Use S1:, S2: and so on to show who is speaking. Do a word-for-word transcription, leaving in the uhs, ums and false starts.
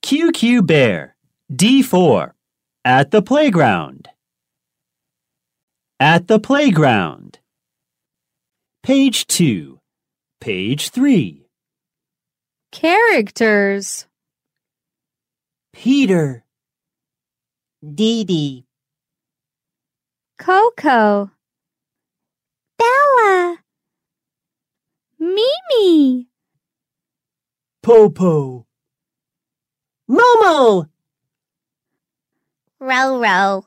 S1: Q Q Bear. D four. At the playground. At the playground. Page two. Page three.
S2: Characters.
S3: Peter, Dee Dee,
S2: Coco. Bella. Mimi.
S3: Popo, Momo,
S2: Roro.